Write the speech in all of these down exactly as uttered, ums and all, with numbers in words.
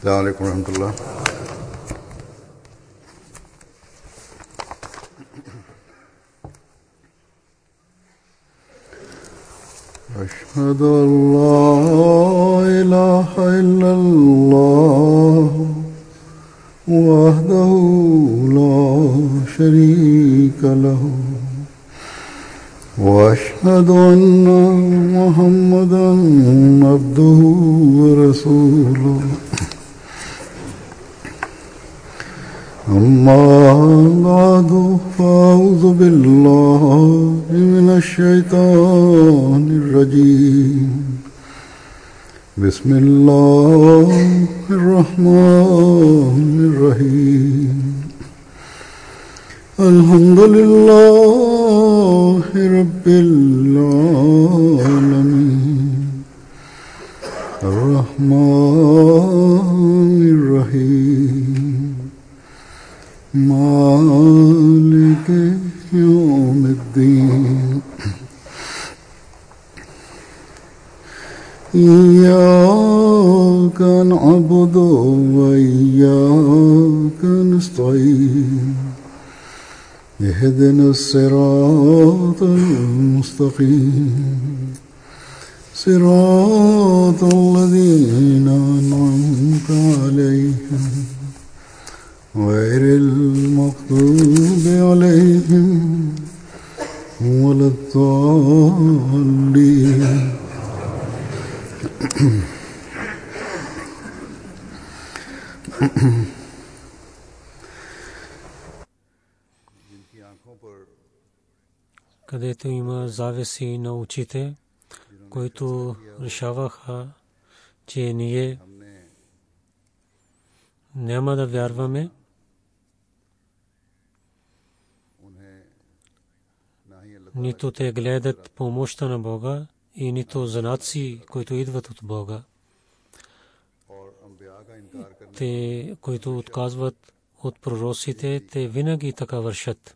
السلام عليكم ورحمة الله. أشهد أن لا إله إلا الله وحده لا شريك له وأشهد أن محمدا عبده ورسوله أما بعد فأعوذ بالله من الشيطان الرجيم بسم الله الرحمن الرحيم الحمد لله رب العالمين الرحمن الرحيم مالك يوم الدين إياك نعبد وإياك نستعين اهدنا الصراط المستقيم صراط الذين أنعمت عليهم غير المغضوب عليهم ولا الضالين. където има завеси на очите, които решаваха, че ние няма да вярваме, нито те гледат помощта на Бога и нито знаци, които идват от Бога. Те, които отказват от пророците, те винаги така вършат,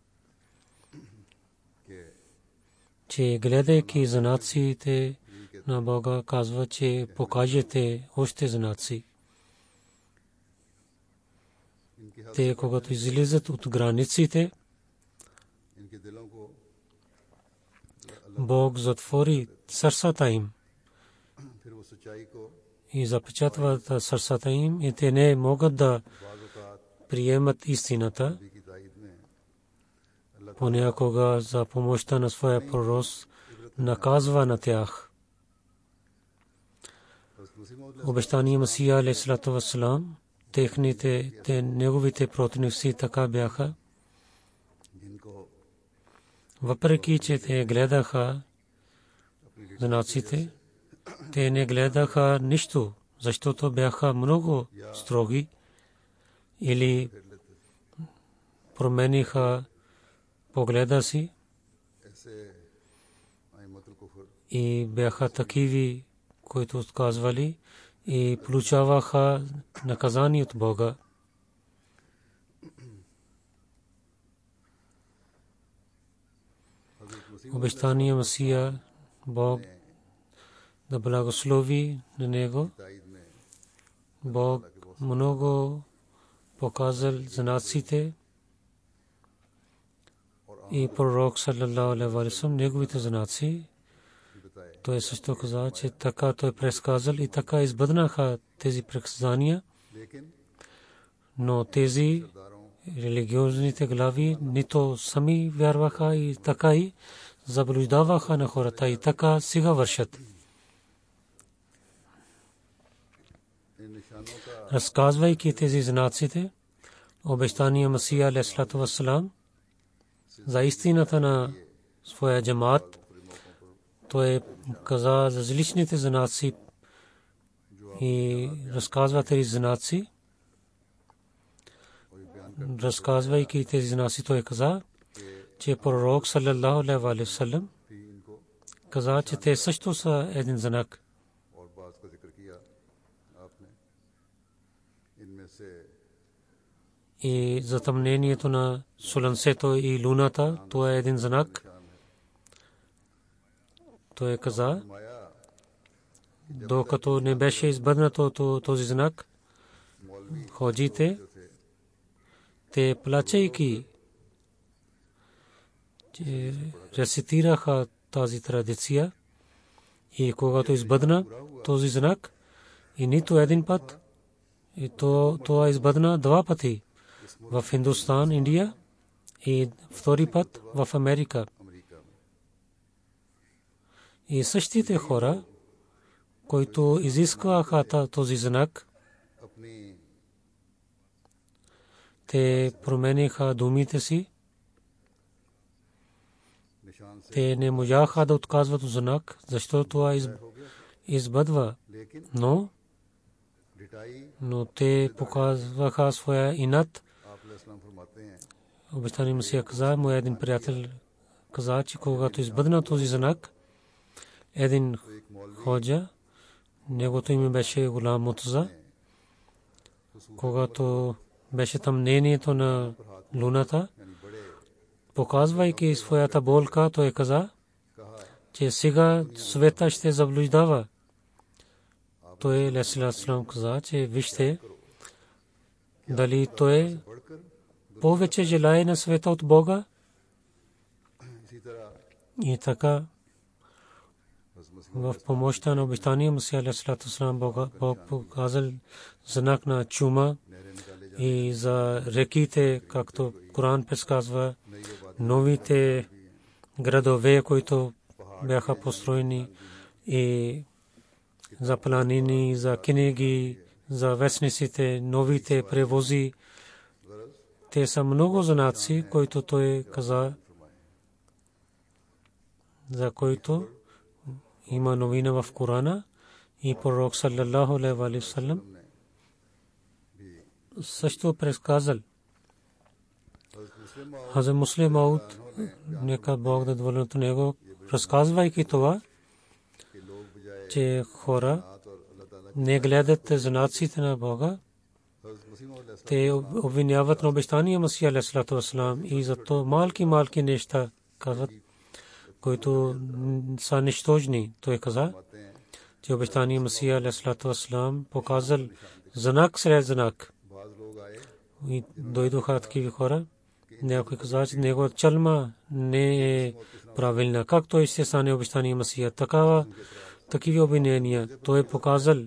че гледайки знаците на Бога, казва, че покажете още знаци. Те, когато излизат от границите, Бог затвори сърцата им и запечатва сърцата им и те не могат да приемат истината. Понякога за помощта на своя пророк наказва на тях. Обещания Масия алейхиссалату вассалам, техните, те, неговите противници така бяха. Въпреки че те гледаха знаците, те не гледаха нищо, защото бяха много строги или промениха погледа си и бяха такиви, които отказвали и получаваха наказание от Бога. Обещания Масия, Бог да благослови на него. Бог много показал знаците и пророк саллаллаху алейхи ва саллям неговите знаци. Той също каза, че така той предсказал и така избъднаха тези предсказания, но тези религиозните глави нито сами вярваха и така и заблуждаваха на хората и така сега вършат. Разказвайки тези знаците, обещания Масия алейхиссалату вассалам за истината на своя джамаат, той каза за различните знаци и разказва тези знаци. Разказвайки тези знаци, той каза, че пророк саллаллаху алейхи ва саллям каза, че те също са един знак. И затъмнението на слънцето и луната, това е един знак. Той каза, докато не беше избъднато този знак, ходжите, те плачейки рецитираха тази традиция и когато избъдна този знак и нито един път, и то това избъдна два пъти в Хиндустан, Индия и втори път в Америка. И същите хора, които изискваха този знак, те промениха думите си. Те не можаха да отказват знак, защото това избъдва. Но, но те показваха своя инат. Обещани Месия каза, моя един приятел каза, че когато избъдна този знак, един ходжа, негото име беше Гулам Муртаза, когато беше тъмнението на луната, показвайки своята болка, той каза, че сега света ще заблуждава. Той алейхиссалам каза, че вижте дали той повече желае на света от Бога. И така в помощта на обещания Месия алейхиссалам Бог показал знак на чума и за реките, както Коран предсказва, новите градове, които бяха построени, и за планини, за книги, за вестниците, новите превози. Те са много знаци, които той каза, за който има новина в Корана, и пророк саллаллаху алейхи ва саллям също предсказал. Хазрат Муслим Мауд, нека Бог да доволен от него, разказвайки това, че хора не гледат знаците на Бога, те обвиняват на обещания Месия алейхиссалату вассалам и зато малки-малки неща казват, които са нищожни. Той каза, че обещания Месия алейхиссалату вассалам показал знак сред знак. И дойдоха такива хора. Някой каза, че негова чалма не е правилна. Как той ще стане обещания Месия? Такава, такива обвинения. Той е показал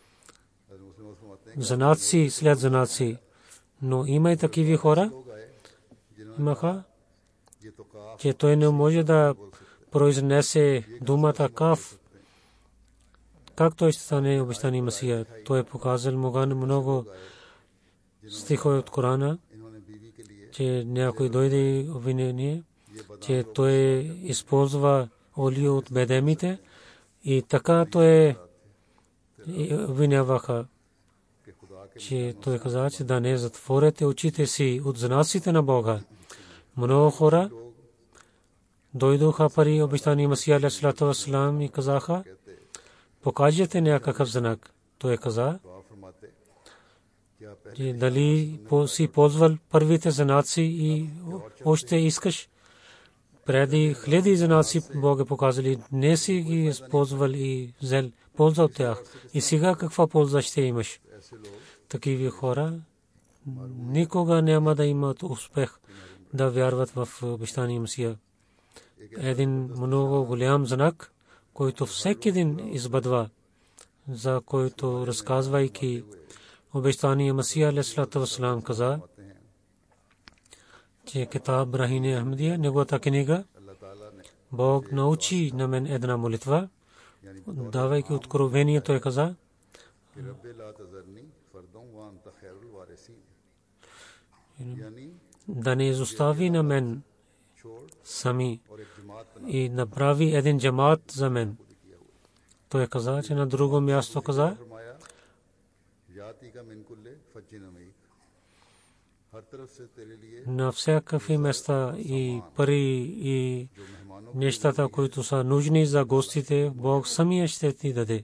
знаци след знаци. Но има и такива хора, имаха, че той не може да произнесе думата каф. Как той ще стане обещания Месия? Той е показал много стихове от Корана, че някой дойде обвинение, че той използва олио от бедемите и така той обвиняваха, че той каза, че да не затворете очите си от знаците на Бога. Много хора дойдоха при обещания Месия алейхиссалату вассалам и казаха, покажете някакъв знак. Той каза, че дали си ползвал първите знаци и още искаш. Преди хиляди знаци Бог е показали, не си ги използвал и взел полза от тях. И сега каква полза ще имаш? Такива хора никога няма да имат успех да вярват в обещания Месия. Един много голям знак, който всеки ден избъдва, за който разказвайки обещания Месия алейхиссалату вассалам каза, че Китаб Брахине Ахмадия, неговата книга, Бог научи на мен една молитва, давайки откровение, той каза, да не изостави на мен сами и направи един джамат за мен. Той каза, че на друго място каза, на всякакви места и пари и нещата, които са нужни за гостите, Бог самия ще ти даде.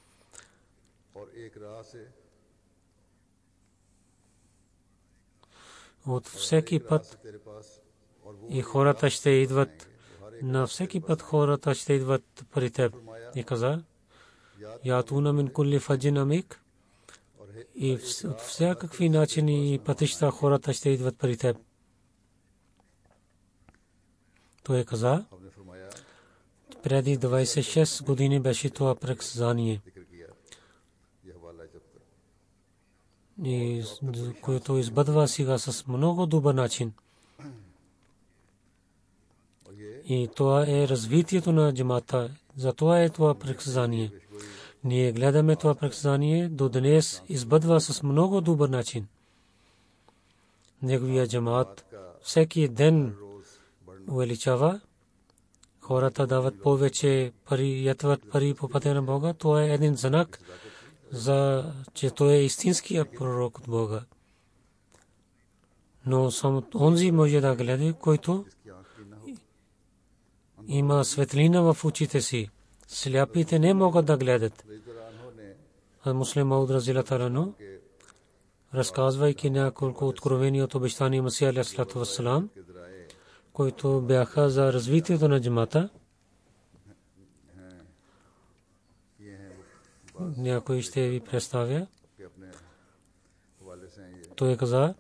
От всеки път и хората ще идват, на всеки път хората ще идват при теб. И каза, ятуна мин кулли фаджин амик, и от всякакви начини и пътища хората ще идват при теб. Той каза, преди двайсет и шест години беше това предсказание, и което избъдва сега с много добър начин. И това е развитието на джамата. Затова е това предсказание. Ние гледаме това предсказание до днес избъдва с много добър начин. Неговия джамат всеки ден увеличава. Хората дават повече пари, ятват пари по пътя на Бога. Това е един знак, за че той е истинският пророк от Бога. Но само онзи може да гледа, който има светлина в очите си. Сляпите не могат да гледат. Муслим Мауд разилата рано, разказвайки няколко откровения от обещания Масия алейхиссалату вассалам, които бяха за развитието на джамата. Някой ще ви представя. Той каза,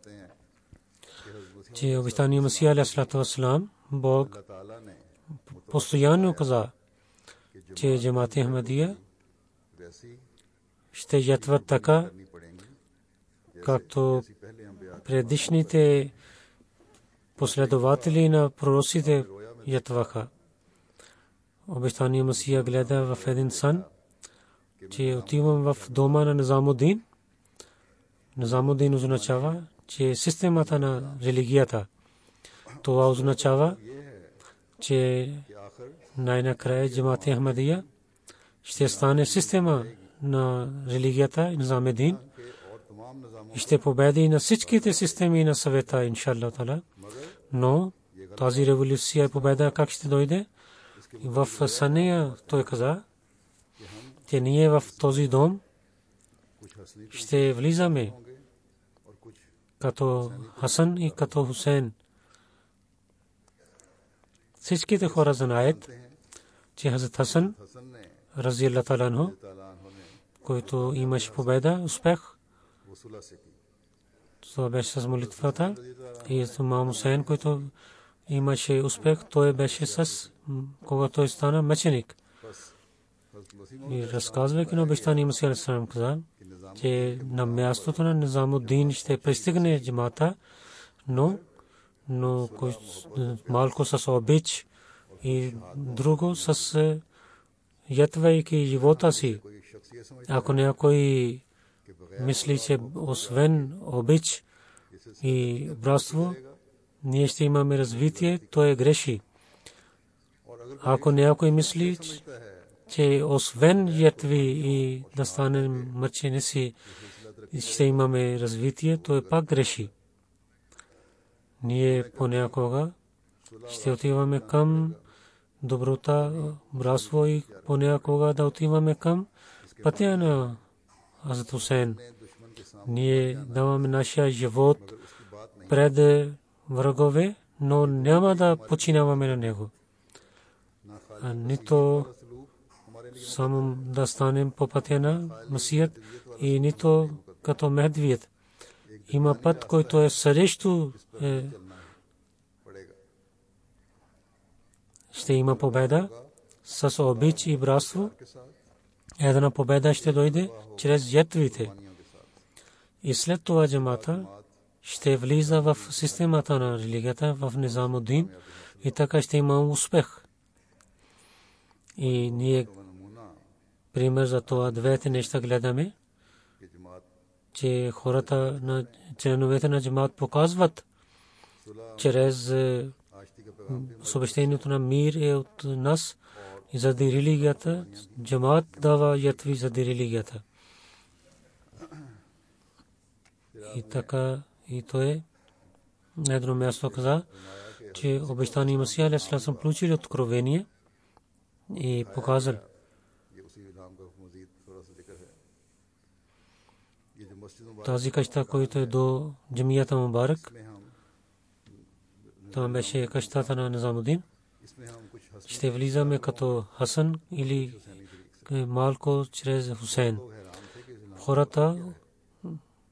че обещания Масия алейхиссалату вассалам, Бог постоянно каза, че джамат Ахмадия ще ятват така, както предишните последователи на пророците ятваха. Обещания Масия гледа в един сън, че отивам в дома на Низамуддин. Низамуддин означава, че системата на религията. Това означава, че най-накрая джамат Ахмадия ще стане система на религията Низамуддин и ще победи на всичките системи на съвета, иншаллах таала. Но тази революция победа как ще дойде? В съня той каза, че ние в този дом ще влизаме като Хасан и като Хусейн. Всичките хора знаят, че Хазрат Хасан разиаллаху таала анху, който имаше победа, успех, това беше с молитвата, и имам Хусейн, който имаше успех, той беше с когато той стана мъченик. И разказвайки на обещания Масия алейхиссалам каза, че на мястото на Низамуддин ще пристигне джамата, но но малко с обич и друго с ятвайки живота си. Ако някой мисли, че освен обич и братство ние ще имаме развитие, то е греши. Ако някой мисли, че освен ятви и да станем мъченици ще имаме развитие, то е пак греши. Ние понякога ще отиваме към доброта, братство и понякога да отиваме към пътя на Хазрат Хусейн. Ние даваме нашия живот пред врагове, но няма да починаваме на него. Нито само да станем по пътя на Масият и нито като Мехдият. Има път, който е срещу, е, ще има победа с обич и братство. Една победа ще дойде чрез ятвите. И след това джамата ще влиза в системата на религията, в Низамуддин, и така ще има успех. И ние пример за това двете неща гледаме, че хората на членовете на джамат показват чрез съобщението на мир е от нас и заради религията. Джамат дава ятви заради религията. И така и то е на едно място каза, че обещания Масия алейхиссалам получили откровение и показал. Тази къща, който е до джамията Мубарак, там беше къщата на Низамуддин. Ще влизаме като Хасан или малко чрез Хусейн. Хората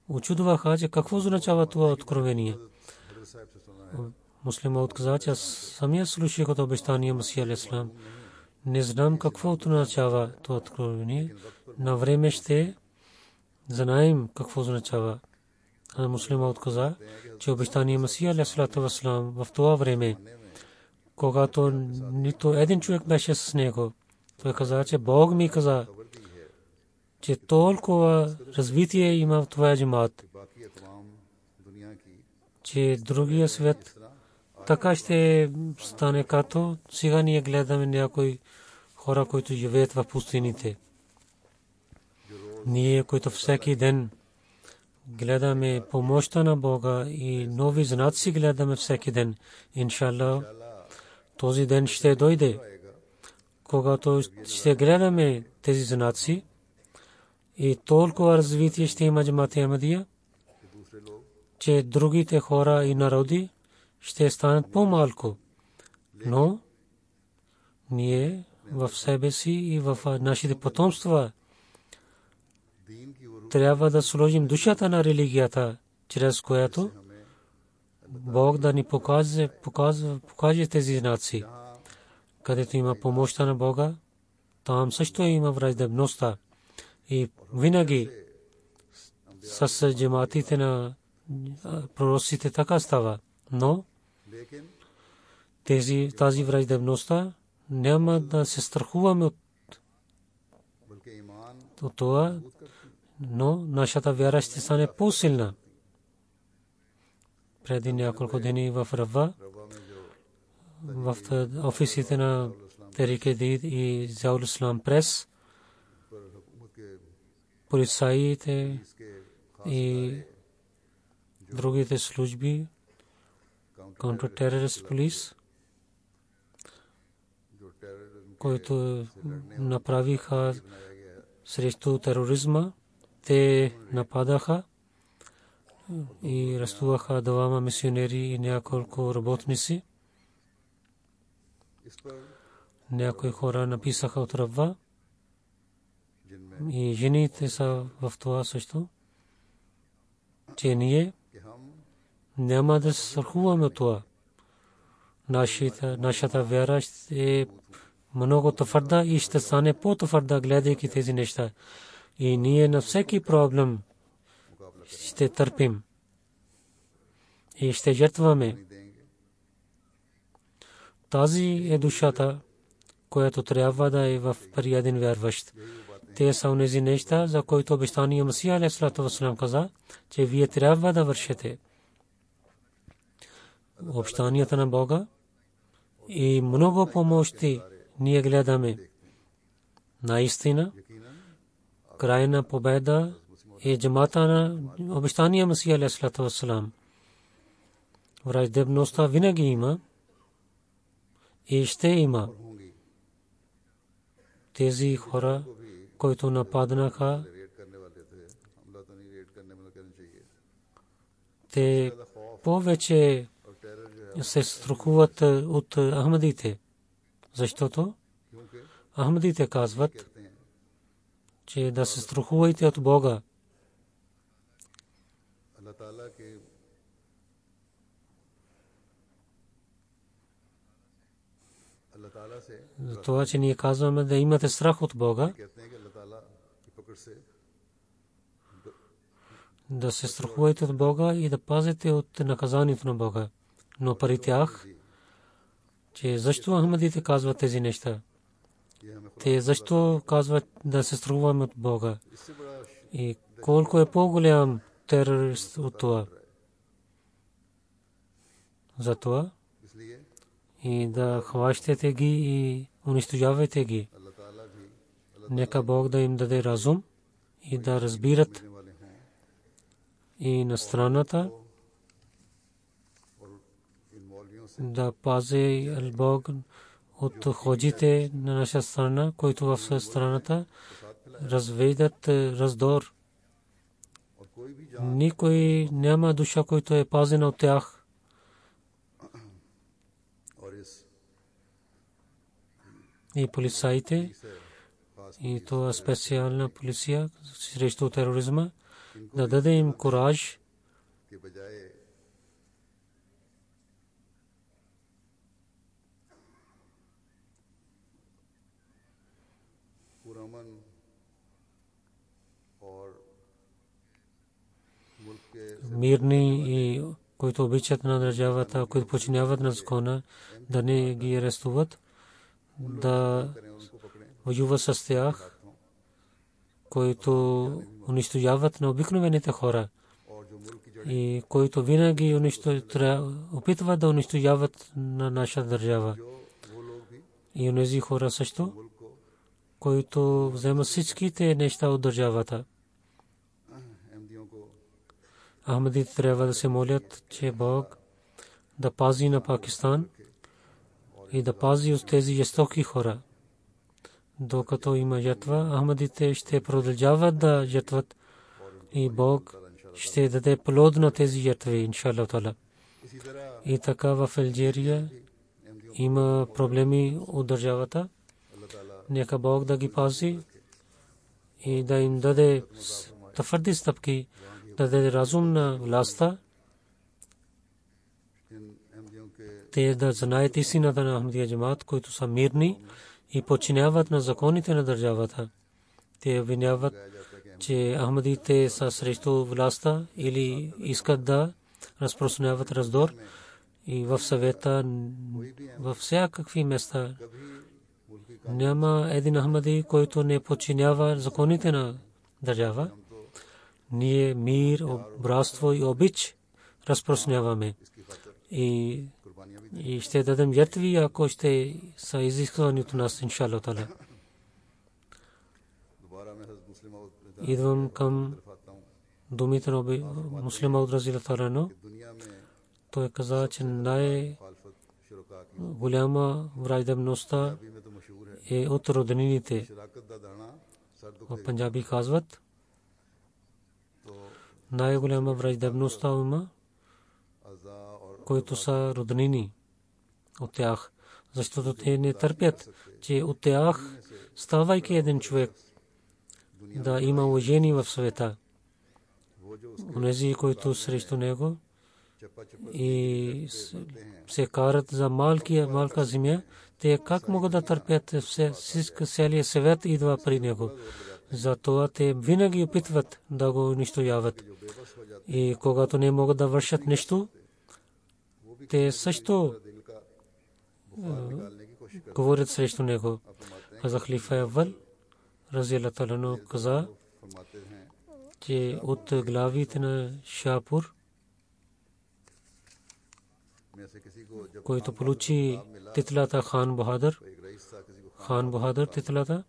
очудваха, че какво означава това откровение. Муслима отказа, че самия слушах от обещания Масия алейхи салам. Не знам какво означава това откровение. На време ще знаем какво означава. А муслима отказа, че обещания Масия алейхи салам в това време, когато нито един човек беше с него, той каза, че Бог ми каза, че толкова развитие има в това джамаат, че другия свет така ще стане, като сега ние гледаме някои хора, които живеят в пустините. Ние, които всеки ден гледаме помощта на Бога и нови знаци гледаме всеки ден. Иншаллах, този ден ще дойде, когато ще гледаме тези знаци и толкова развитие ще има джамаат Ахмадия, че другите хора и народи ще станат по-малко. Но ние в себе си и в нашите потомства трябва да сложим душата на религията, чрез която Бог да ни покаже, покаже, покаже тези знаци. Където има помощта на Бога, там също има враждебността. И винаги с джамаатите на пророците така става. Но тези, тази враждебността няма да се страхуваме от, от това, но нашата вяра ще стане по-силна. Преди няколко дни в Рава, в офисите на Тарик-е Дид и Зиаул Ислам Прес, полицаите и другите служби, контртерорист полис, които направиха срещу тероризма, те нападаха и арестуваха двама мисионери и няколко работници. Някои хора написаха от Рава и жените са в това също, че ние няма да се страхуваме от това. Нашата, нашата вяра е много твърда и ще стане по-твърда, гледайки тези неща. И ние на всеки проблем ще търпим и ще жертваме. Тази е душата, която трябва да е в при един вярващ. Те са онези неща, за които обещания Масия алейхи салам каза, че вие трябва да вършите. Обещанията на Бога и много помощи ние гледаме. Наистина, крайна победа е джамаата на обещания Масия алейхи салам. Враждебността винаги има и ще има. Тези хора, които нападнаха, те повече се страхуват от Ахмадите, защото Ахмадите казват, че да се страхувайте от Бога. За това, че ние казваме да имате страх от Бога, да се страхувате от Бога и да пазите от наказанието на Бога. Но при тях, че защо Ахмадите казват тези неща? Те защо казват да се страхуваме от Бога? И колко е по-голям терорист от това? Затова и да хващате ги и унищожавате ги. Нека Бог да им даде разум и да разбират и на страната да пази Бог от ходжите на наша страна, които в страната разведат раздор. Никой няма душа, който е пазена от тях. И полицаите, и това специална полиция срещу тероризма, да даде им кураж के बजाय पुरअमन और मुल्क के мирни и които обичат на държавата, които подчиняват на закона, да не ги арестуват, да воюва с тях, които унищожават на обикновените хора и които винаги опитват да унищожават на наша държава. И онези хора също, които вземат всичките неща от държавата. Ахмадите трябва да се молят, че Бог да пази на Пакистан и да пази от тези жестоки хора. Докато има жертва, Ахмадите ще продължават да жертват и Бог ще даде плод на тези жертви, иншаллах таала. И така в Алжирия има проблеми от държавата. Нека Бог да ги пази и да им даде твърди стъпки, да даде разум на властта. Те да знаят истината на Ахмадия джамаат, които са мирни и подчиняват на законите на държавата. Те обвиняват, че Ахмадите са срещу властта или искат да разпространяват раздор. И в съвета, във всякакви места, няма един Ахмади, който не подчинява законите на държава. Ние мир, братство и обич разпространяваме. И, и ще дадем жертви, ако ще са изисквани от нас, иншаллах таала. Идвам към думите на Муслим Мауд разияллаху таала анху. Той каза, че най-голяма враждебността е от роднините. В Панджаби казват, най-голяма враждебността има, които са роднини от тях, защото те не търпят, че от тях, ставайки един човек, да има уважение в света. Онези, които срещу него и се карат за малкия, малка земя, те как могат да търпят, целият свет идва при него. Затова те винаги опитват да го унищожават. И когато не могат да вършат нещо, те също говорят срещу него. За халифа Аввал разияллаху таала анху каза, че от главите на Шахпур, който получи титлата Хан Бахадър, Хан Бахадър титлата,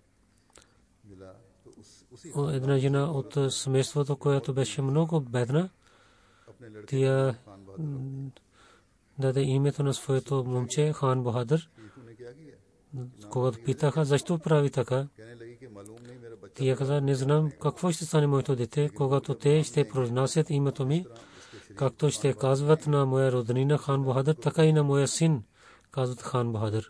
една жена от семейството, която беше много бедна, тя даде името на своето момче Хан Бахадър. Когато питаха защо прави така, тя каза, не знам какво ще стане моето дете, когато те ще произнасят името ми, както ще казват на моя роднина Хан Бахадър, така и на моя син казват Хан Бахадър.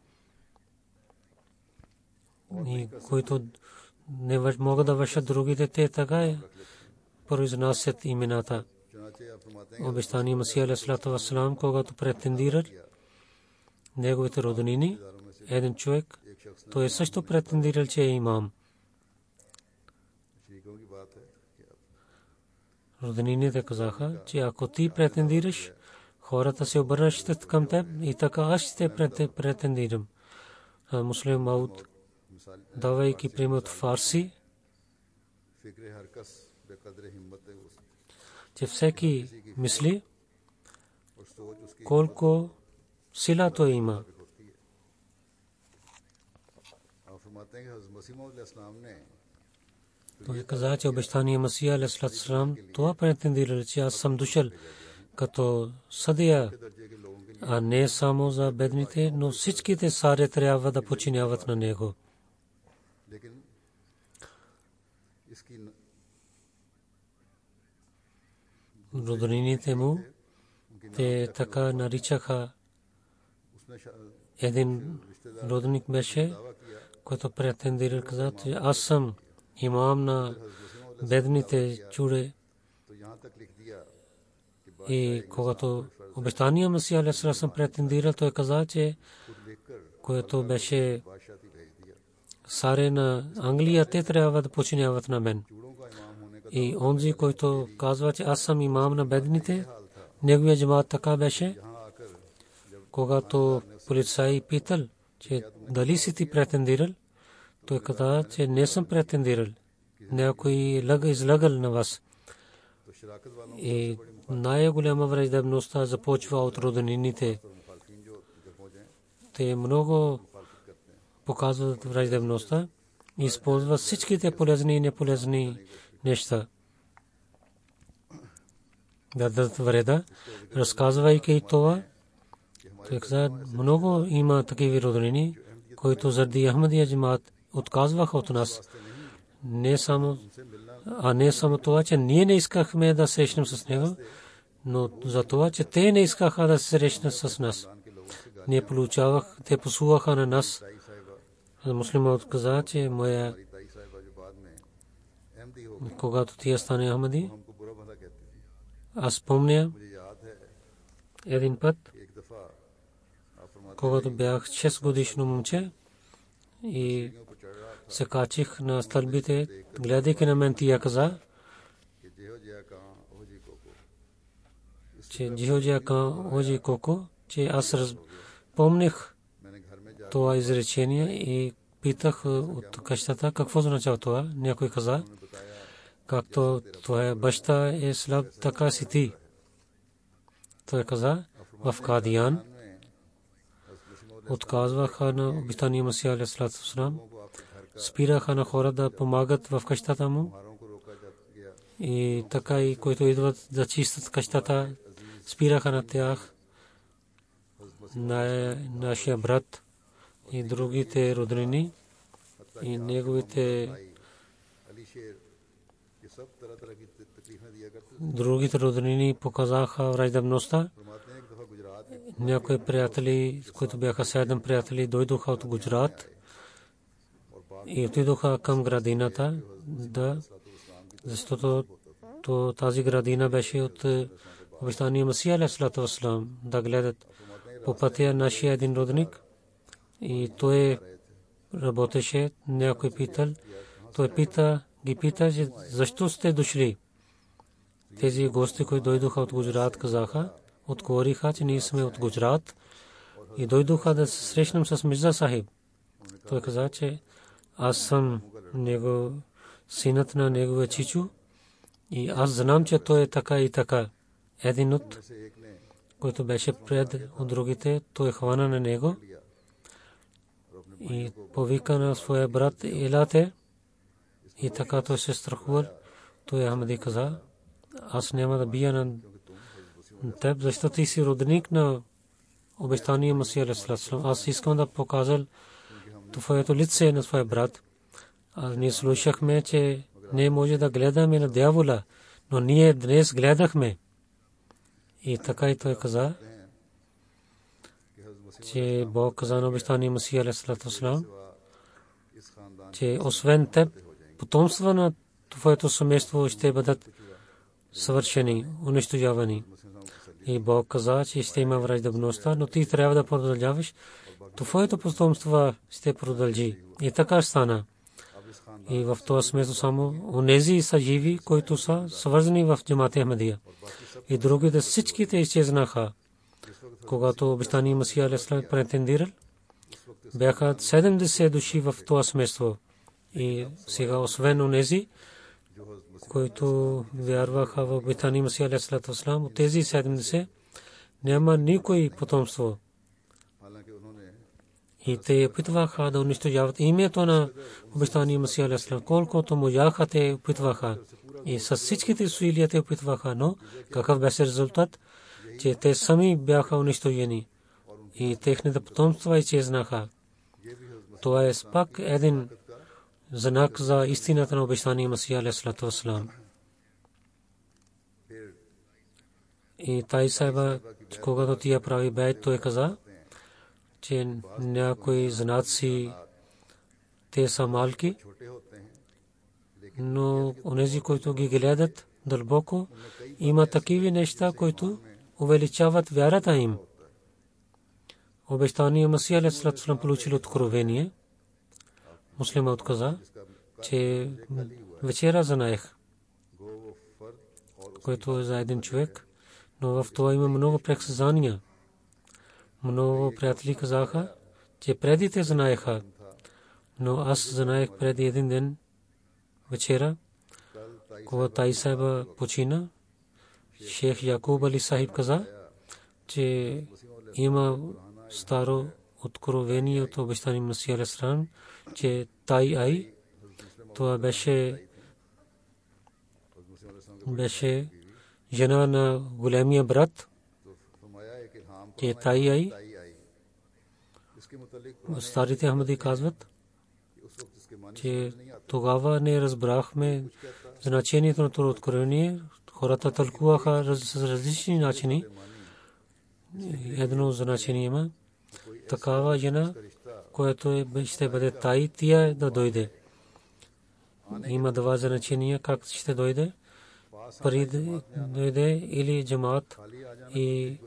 И които не могат да вършат другите, те така произнасят имената. Обещания Масия алейхиссалату вассалам, когато претендират неговите роднини, един човек, той също претендирал, че е имам. Роднините казаха, че ако ти претендираш, хората се обръщат към теб и така аз ще претендирам. Муслим Мауд, давайки пример от Фарси, че всеки мисли колко сила той има. Той каза, че обещания Масия алейхиссалату вассалам това претендирал, че аз съм дошъл като съдия, а не само за бедните, но всичките царе трябва да подчиняват на него. Роднините му, те така наричаха, един родник беше, който претендирал, каза, че аз съм имам на бедните чуде. तो यहाँ तक लिख दिया कि И когато обещания Месия алейхи салам претендирал, той каза, че खुद लिखकर което беше बादशाहती भेज दिया। саре на Англия, те трябва да подчиняват на мен. चूड़ों का इमाम होने का И онзи, който казва, че аз съм имам на бедните, неговия джамаат така беше. यहाँ आकर जब Когато полицай питал, че дали си ти претендирал, той каза, че не съм претендирал. Някой лъга излагал на вас. तो शराकत वालों И най-голяма враждебността започва от роднините. मुखालफिन जो जब हो जाए Те много मुखालफत करते हैं। показват враждебността и използват всичките полезни и неполезни неща да дадат вреда. Разказвайки това, той каза, много има такива роднини, които заради Ахмадия джамаат отказваха от нас. Не само, а не само това, че ние не искахме да срещнем с него, но за това, че те не искаха да се срещнат с нас. Не получавах, те послуваха на нас. Муслимът каза, че моя, ताई साहिबा जो बाद में अहमदी हो когато тя стане Ахмади, हमको बुरा भला कहती थी। аз помня मुझे याद है един път, कि एक दफा आप फरमाते когато бях шест годишно момче и को चढ़ रहा се качих на стълбите, гледайки на мен, тя каза, कि जेहो जया कहाँ हो जी को को че джиходжия кан оджи коко, че аз помних मैंने घर में जा това изречение и питах от къщата какво означава това. Някой каза, както твоя баща е слаб, така си ти. Той каза, в Кадиян отказваха на обитания Масия алейхи салату ва салам, спираха на хора да помагат в къщата му को रोका जा गया। и така и които идват да чистят къщата, спираха на тях. На нашия брат и другите роднини и неговите अली शेर ये सब तरह तरह की तकलीफें दिया करते другите роднини показаха враждебността. फरमाते हैं एक दफा गुजरात में Някои приятели, които бяха седем приятели, дойдоха от Гуджрат и отидоха към градината, да, защото то тази градина беше от обещания Масия алейхи салату ва салам, да гледат по пътя нашия един родник и той работеше. Някой питал, той пита, ги пита, че защо сте дошли. Тези гости, които дойдоха от Гуджрат, казаха, отговориха, че ние сме от Гуджрат и дойдоха да се срещнем с Мирза Сахиб. Той каза, че аз съм него, синът на неговия чичо и аз знам, че той е така и така. Един от, който беше пред от другите, той хвана на него и повика на своя брат Елате и така той се страхувал. Той Ахмади каза, аз няма да бия на теб, защото ти си родник на обещания Масия алейхи салату ва салам. Аз искам да показал твоето лице на своя брат. А ние слушахме, че не може да гледаме на дявола, но ние днес гледахме. И така и той каза, че Бог каза на обещания Масия алейхи салату ва салам, че освен теб, потомства на твоето семейство ще бъдат съвършени, унищожавани. И Бог каза, че ще има враждебността, но ти трябва да продължаваш. Твоето потомство ще продължи. И така стана. И в това смисъл само онези са живи, които са свързани в джамаат Ахмадия. И другите всичките изчезнаха. Когато обещания Масия алейхи салам претендирал, бяха седемдесет души в това семейство. И сега освен онези, които вярваха в обещания Масия алейхи салату ва салам, от тези седемдесет няма никой потомство. И те опитваха да унищожават името на обещания Масия алейхи салам, колкото можаха те опитваха. И с всичките усилия те опитваха, но какъв беше резултат? Че те сами бяха унищожени и техните потомства изчезнаха. Това е пак един знак за истината на обещания Масия алейхи салату ва салам. И тай сайба, когато тия прави бейт, той каза, че някои знаци те са малки, но онези, които ги гледат дълбоко, има такива неща, които увеличават вярата им. Обещания Масия алейхи салату ва салам получили откровение. Муслимът каза, че вечера знаех, който е за един човек, но в това има много предсказания. Много приятели казаха, че преди те знаеха, но аз знаех преди един ден вечера, когато Тай Сайба почина. Шейх Якуб Али Сахиб каза, че има старо откровение от обещания Масия алейхи салам, че Тай Ай, това беше беше жена на големия брат, че Тай Ай. Старите Ахмади казват, че тогава не разбрахме значението на това откровение. Хората тълкуваха с различни начини. Едно значение има такава жена, която ще бъде Тай, тя да дойде. Има два значения как ще дойде. Пари дойде или джамаат, и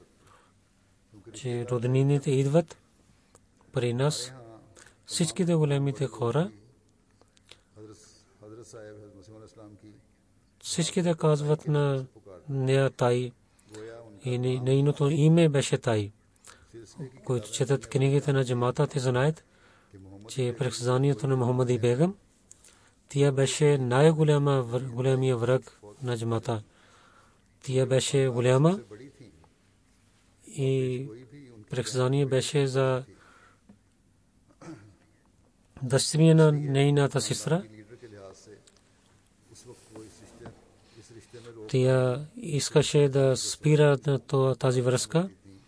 че роднините идват при нас. Всичките големите хора, всичките казват на нея Тай, и нейното име беше Тай. Които четат книгите на джамаата, те знаят, че предсказанието на Мухаммад Бегам, тя беше най-големия враг на джамаата. Тя беше голяма и предсказание беше за дъщеря на нейната сестра. Тя искаше да спира на тази връзка.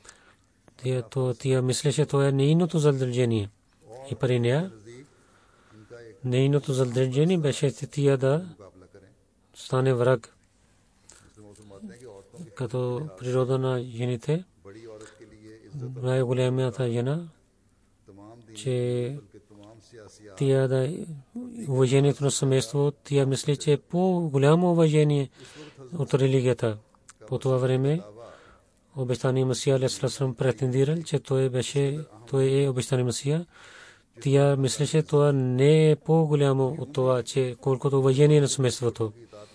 Тя мислеше, това е нейното задължение. И при нея нейното задължение беше тя да стане враг. Като природа на жените, най-голямата жена, че тя да уважението на семейство, тя мисли, че е по-голямо уважение от религията. По това време обещания Масия алейхи салам претендирал, че той беше, той е обещания Масия. Тя мислеше, това не е по-голямо от това, че колкото уважение на семейството.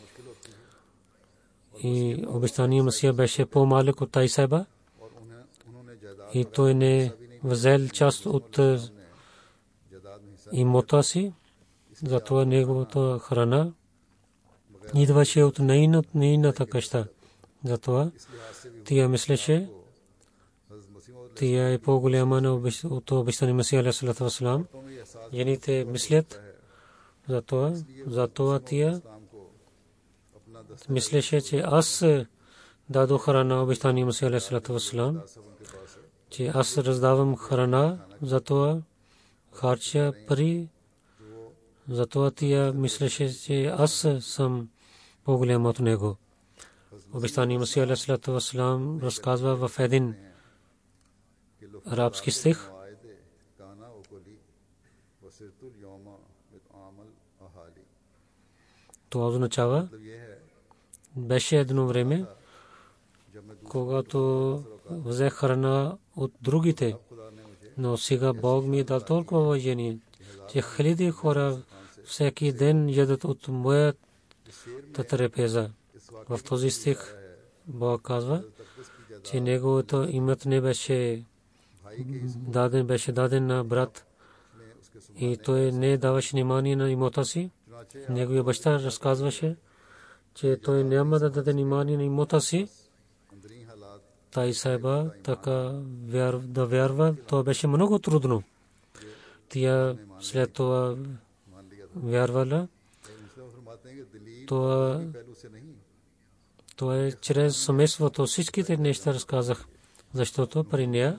И обещания Масия беше по-малък от Тай Сайба. И той не взел част от имота си, затова неговата храна идваше от нейната къща. Затова тя мислеше, тя е по-голяма от обещания Масия алейхи салату ва салам. Жените мислят, затова, затова тя мислеше, че аз дадох храна обещания Масия алейхи салату ва салам, че аз раздавам храна, затова харча пари, затова тя мислеше, че аз съм по-голям от него. Обещания Масия алейхи салату ва салам разказва в един арабски стих. Това означава, беше едно време, когато взех храна от другите, но сега Бог ми дал толкова уважение, че хиляди хора всеки ден ядат от моята трапеза. В този стих Бог казва, че неговото името не беше даден, беше даден на брат, и той не даваше внимание на имота си. Неговия баща разказваше, че той няма да даде внимание на имота си. Тай Сайба така да вярва, това беше много трудно. Тя след това вярвала. Това, това е чрез семейството. Всичките неща разказах, защото при нея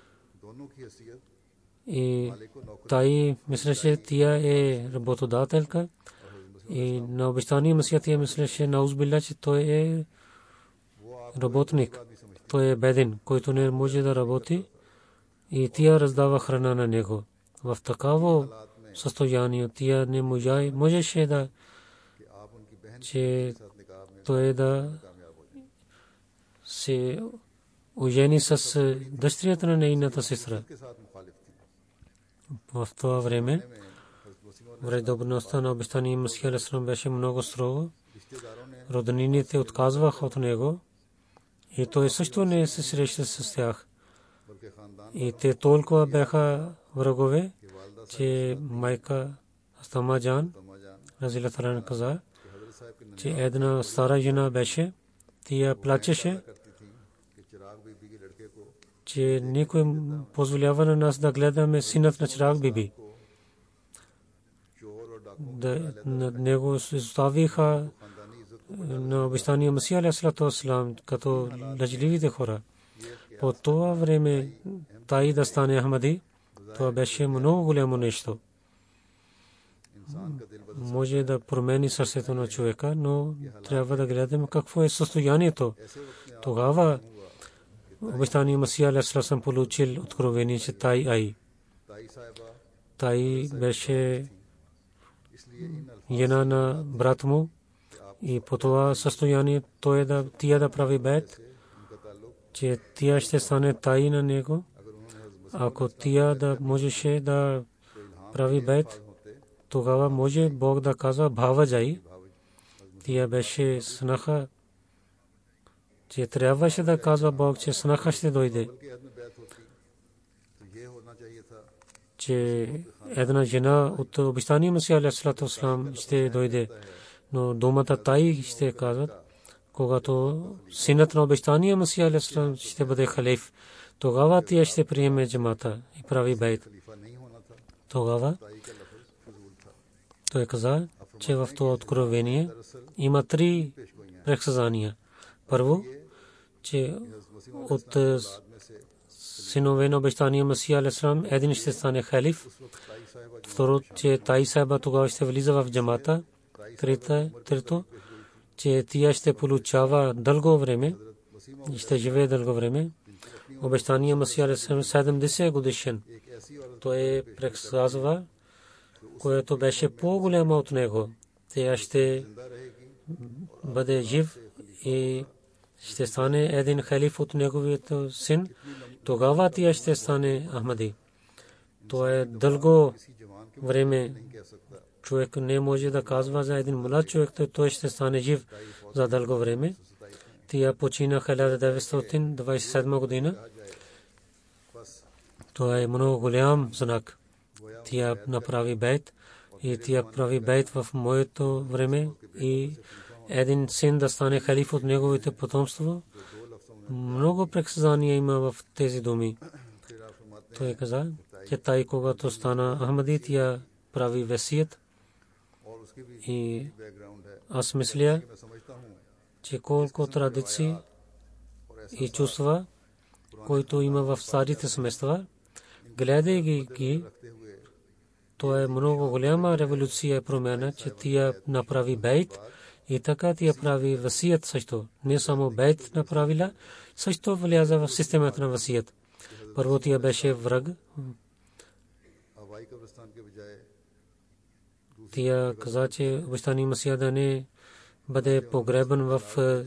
и Тай мислеше, тя е работодателка, и на обещания Масия тя мислеше на узбилля, че той е работник. Той е беден, който не може да работи, и тя раздава храна на него. В такава състояние тя не можеше да че той да се ожени с дъщерята на нейната сестра. В това време вредобността на обещания Масих алейхи салам беше много строго. Роднините отказваха от него и той също не се среща с тях. И те толкова бяха врагове, че майка Астама Джан разилата рана каза, че една стара жена беше, тя плачеше, че никой позволява на нас да гледаме синът на Чираг биби. Да над него оставиха на обещания Масих алейхи салам като лъжливите хора. По това време тай да стане Ахмади, това беше много голямо нещо. Може да промени сърцето на човека, но трябва да гледаме какво е състоянието. Тогава обещания Масих алейхи салам получил откровение, че тай ай. Тай беше жена на брат му и по това състояние той да тия да прави бейт, че тия ще стане тай на него. Ако тия да можеше да прави бейт, тогава може Бог да казва Бхава Джай. Тия беше снаха, че трябваше да казва Бог, че снаха ще дойде. Че една жена от обещания Масих алейхи салам ще дойде. Но думата тай ще казват, когато синът на обещания Масих алейхи салам ще бъде халиф, тогава тя ще приеме джамата и прави бейт. Тогава той каза, че в това откровение има три предсказания. Първо, че от синове на обещания Масих алейхи салам един ще стане халиф. Второ, че тай сайба тогава ще влиза в джамата. Трето, че тя ще получава дълго време и ще живее дълго време. Обещания Масих алейхи салам седемдесет годишен. Той предсказва, което беше по-голямо от него. Тя ще бъде жив и ще стане един халиф от неговият син. Тогава тя ще стане Ахмади. То е дълго време. Човек не може да казва за един млад човек, той ще стане жив за дълго време. Тя почина хиляда деветстотин двадесет и седма година. Това е много голям знак. Тя направи бейт и тя прави бейт в моето време и един син да стане халиф от неговите потомство. Много предсказания има в тези думи. Той каза, че тай когато стана Ахмади, тя прави весият. И аз мисля, че колко традиции и чувства, които има в старите семейства, гледайки ги, то е много голяма революция промяна, че тя направи бейт и така тя прави васият също. Не само бейт направила, също вляза в системата на васият. Първо тя беше враг. Тя каза, че обещания Масих да не бъде погребан в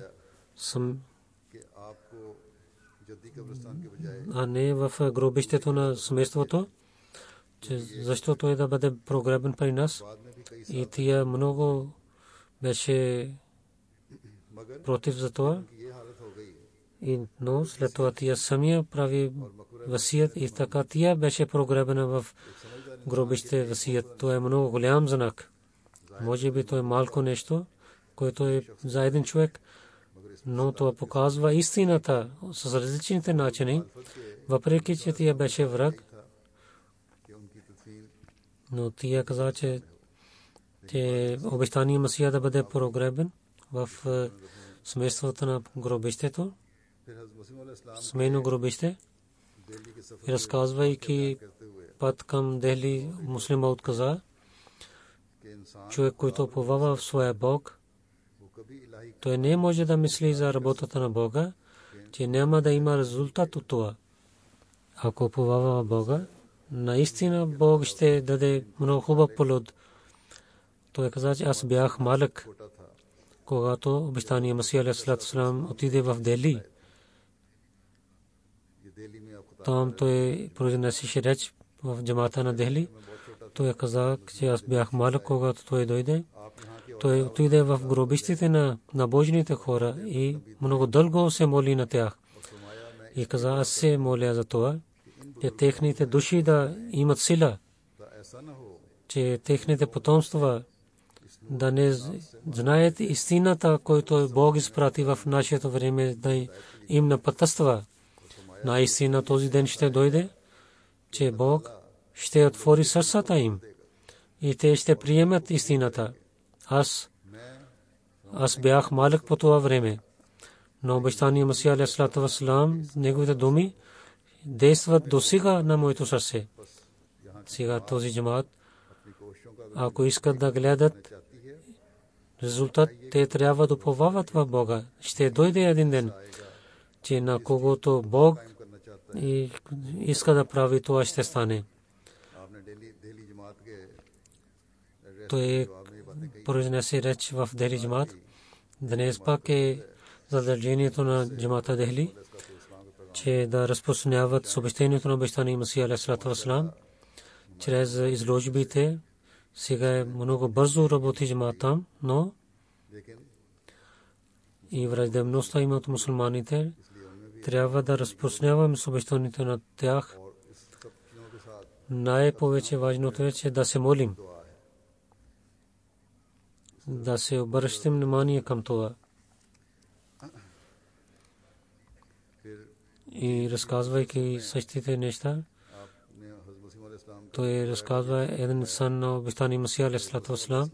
а не в гробището на семейството, защото е да бъде погребан при нас. И тя много беше против за това. И, но след това тя самия прави васият и така тя беше погребана в гробище васият. Това е много голям знак. Може би то е малко нещо, което е за един човек, но това показва истината с различните начини, въпреки че тя беше враг. Но тя каза, че обещания Масих да бъде погребан в семейството на гробището, семейно гробище. Разказвайки път към Дели, муслима отказа, човек, който уповава в своя Бог, той не може да мисли за работата на Бога, че няма да има резултат от това. Ако уповава в Бога, наистина Бог ще даде много хубав плод. Той каза, че аз бях малък когато обещания Масия алейхиссалату вассалам отиде в Дели, там той произнесеше реч в джамата на Дели. Той каза, че аз бях малък, когато той дойде. Той отиде в гробищите на набожните хора и много дълго се моли на тях. И каза, аз се моля за това, че техните души да имат сила, че техните потомства да не знаят истината, който Бог изпрати в нашето време, да им напътства. Наистина този ден ще дойде, че Бог ще отвори сърцата им и те ще приемат истината. Аз, аз бях малък по това време, но обещания Масия алейхиссалату вассалам, неговите думи действат досега на моето сърце. Сега този джамаат, ако искат да гледат резултат, те трябва да уповават в Бога. Ще дойде един ден, че на когото Бог иска да прави, това ще стане. Той произнесе реч в Дели джамаат. Днес пак е задължението на джамаата Дели, че да разпространяват съобщението на обещания Масия алейхиссалату вассалам чрез изложбите. Сега е много бързо работи джамаат там, но и враждебността имат мусулманите. Трябва да разпространяваме съобщението на тях. Най-повече важното е, че да се молим, да се обръщаме внимание към това. И разказвайки същите неща, той разказва един сън на обещания Масия алейхиссалату вассалам.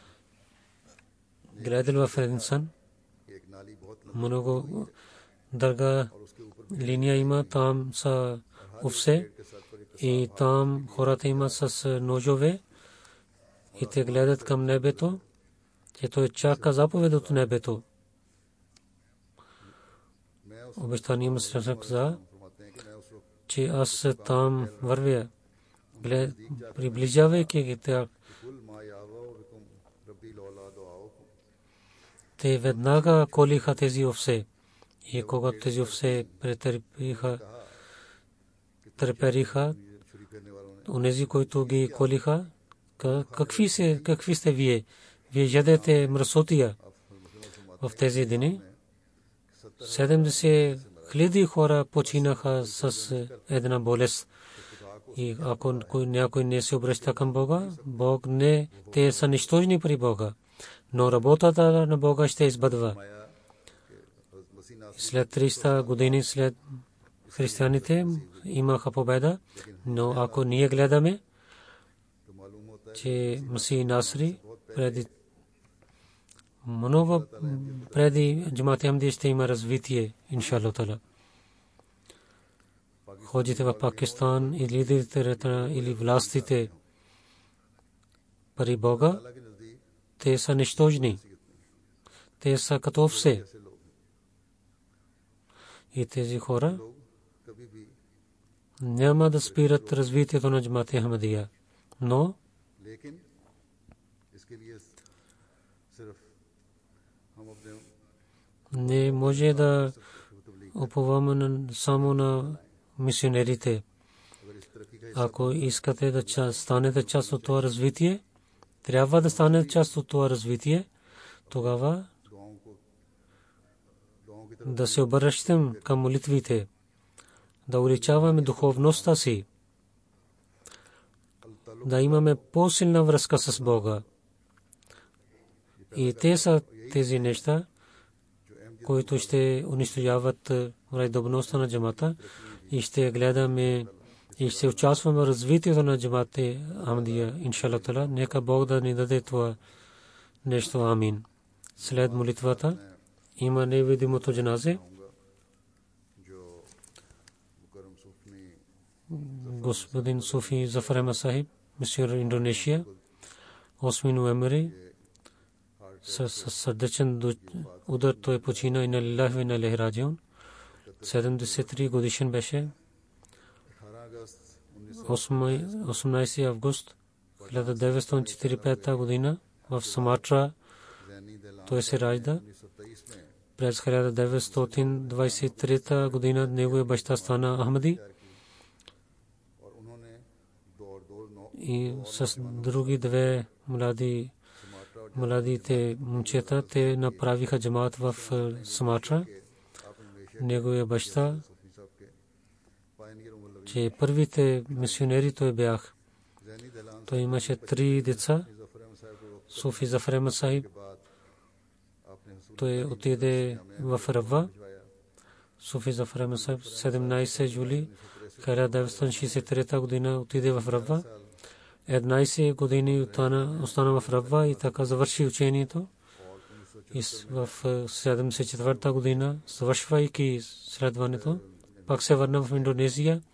Гледал в един сън, много дълга линия има, там са овце и там хората имат с ножове и те гледат към небето, че той чака заповед от небето. Обещания Масия каза, че аз там вървя, приближавайки ги тях. Те веднага колиха тези овце. И когато тези овце претърпиха, търпериха, онези, които ги колиха, какви, се, какви сте вие? Вие ядете мръсотия. В тези дни седемдесет хиляди хора починаха с една болест. И ако някой не се обръща към Бога, Бог не, те са нищожни при Бога. Но работата на Бога ще избъдва. След триста години след християните имаха победа, но ако ние гледаме, че Масих Насри преди много преди джамаат Ахмадия ще има развитие, иншаллах таала. Ходите в Пакистан и лидерите или властите при Бога, те са нищожни. Те са като овце. И тези хора няма да спират развитието на джамаат Ахмадия. Но не може да уповаваме само на мисионерите. Ако искате да станете част от това развитие, трябва да станете част от това развитие, тогава да се обръщаме към молитвите, да увеличаваме духовността си, да имаме по-силна връзка с Бога. И те са тези неща, които ще унищожават враждебността на джамата и ще гледаме и ще участваме в развитието на джамаат Ахмадия, иншаллах таала. Нека Бог да ни даде това нещо. Амин. След молитвата има невидимото джаназе. Господин Суфи Зафар Ахмад Сахиб, мисионер Индонезия, осми ноември, със сърдечен удар той почина. Инна лилляхи ва инна илайхи раджиун. седемдесет и три годишен беше. осемнадесети август хиляда деветстотин четиридесет и пета година в Суматра той се ражда. През хиляда деветстотин двадесет и трета година неговия баща стана Ахмади и с други две млади младите момчета те направиха джамаат в Суматра. Неговия баща, че първите мисионери той бях. Той имаше три деца. Суфи Зафар Ахмад Сахиб. Той отиде в Рава. Суфи Зафар Ахмад Сахиб седемнадесети юли хиляда деветстотин шейсет и трета година отиде в Рава. еднадесет години остана в Рава и така завърши учението. И в седемдесет и четвърта година, завършвайки следването, пак се върна в Индонезия.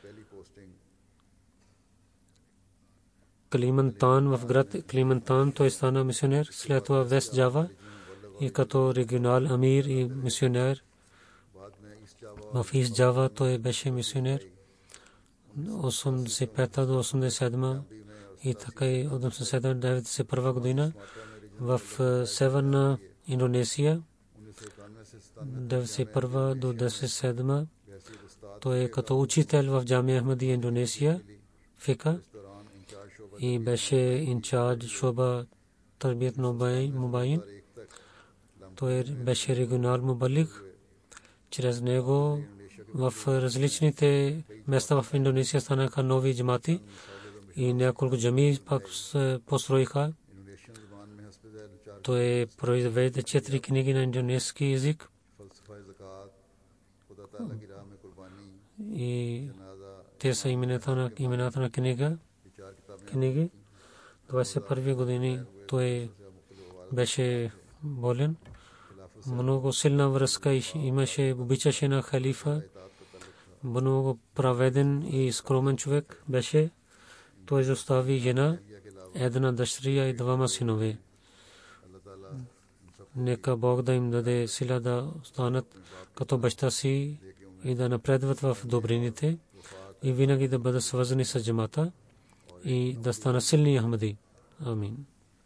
Калимантан, в град Калимантан той стана мисионер. След това Вест Джава и като регионал амир и мисионер. В Ист Джава той беше мисионер. осемдесет и пета до осемдесет и седма и така и осемдесет и седма до деветдесет и първа година в Северна Индонезия. деветдесет и първа до деветдесет и седма той е като учител в Джамия Ахмадия Индонезия фика и беше инчарж шоба Тарбият Мубайн. Той беше регионал мубалиг. Чрез него в различните места в Индонезия станаха нови джамати и няколко джами пак построиха. Той произведе четири книги на индонезски език и те са имената на имената на книга книги. двадесет и първи години той беше болен. Много силна връзка имаше, обичаше на халифа. Много праведен и скромен човек беше. Той изостави жена, една дъщеря и двама синове. Нека Бог да им даде сила да станат като баща си и да напредват в добрините и винаги да бъдат свързани с джамата и да станат силни Ахмади. Амин.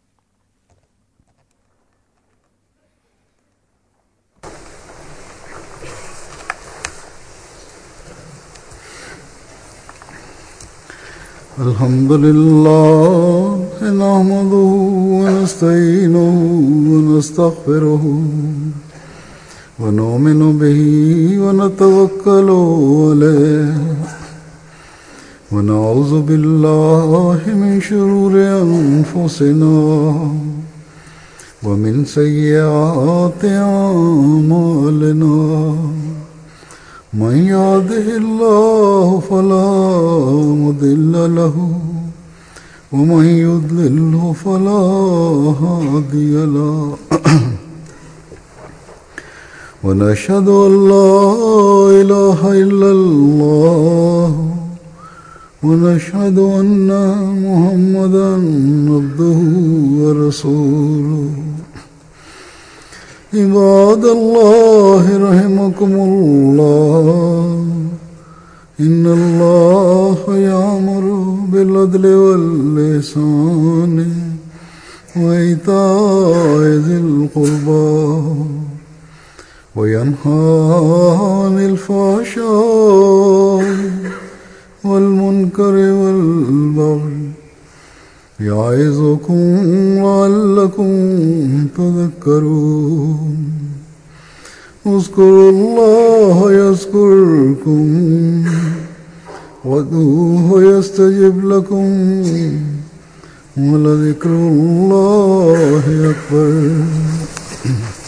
الحمد لله نحمده ونستعينه ونستغفره ونؤمن به ونتوكل عليه ونعوذ بالله من شرور أنفسنا ومن سيئات أعمالنا من يهده الله فلا مضل له ومن يضلله فلا هادي له ونشهد أن لا إله إلا الله ونشهد أن محمدا عبده ورسوله عباد الله رحمكم الله إن الله يأمر بالعدل والإحسان وإيتاء ذي القربى وينهى عن الفحشاء والمنكر والبغي يعظكم لعلكم تذكرون اذكروا الله يذكركم وادعوه يستجب لكم ولذكر الله أكبر